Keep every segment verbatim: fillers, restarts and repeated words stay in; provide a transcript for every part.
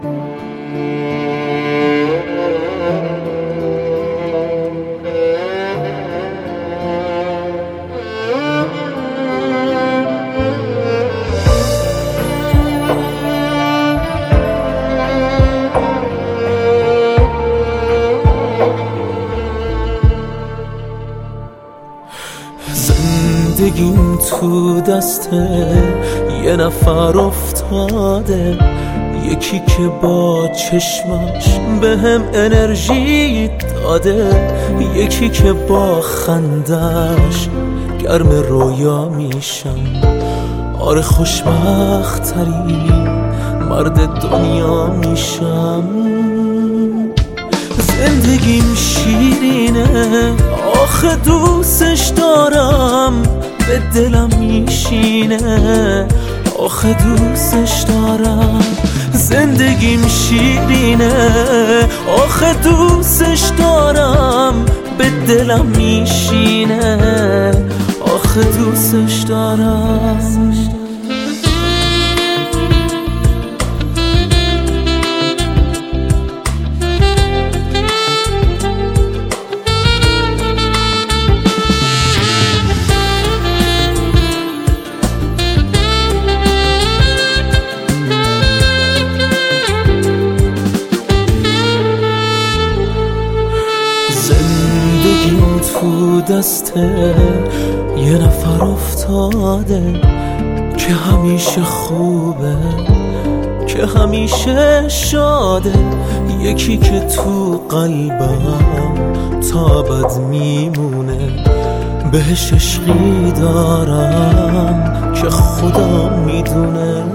زندگیم تو دست یه نفر افتاده، یکی که با چشماش به هم انرژی داده، یکی که با خندش گرم رویا میشم. آره خوشبخت ترین مرد دنیا میشم. زندگیم شیرینه، آخه دوستش دارم، به دلم میشینه، آخه دوستش دارم. زندگیم شیرینه، آخه دوستش دارم، به دلم میشینه، آخه دوستش دارم. زندگیم تو دست یه نفر افتاده، که همیشه خوبه، که همیشه شاده، یکی که تو قلبم تا ابد میمونه. بهش عشقی دارم که خدا میدونه.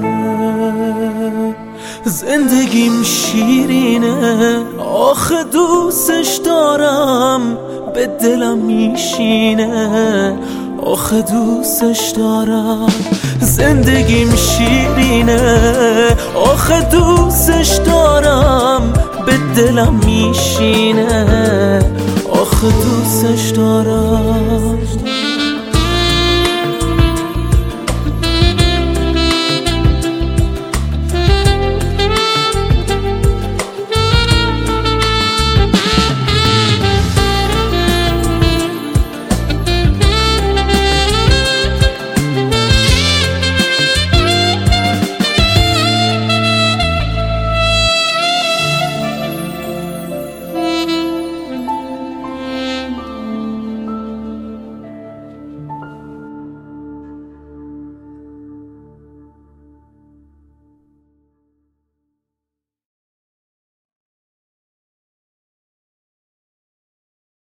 زندگیم شیرینه، آخه دوستش دارم، به دلم میشینه، آخه دوستش دارم. زندگیم شیرینه، آخه دوستش دارم، به دلم میشینه، آخه دوستش دارم.